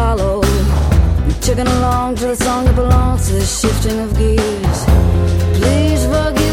follow. I'm chugging along to the song that belongs to the shifting of gears. Please forgive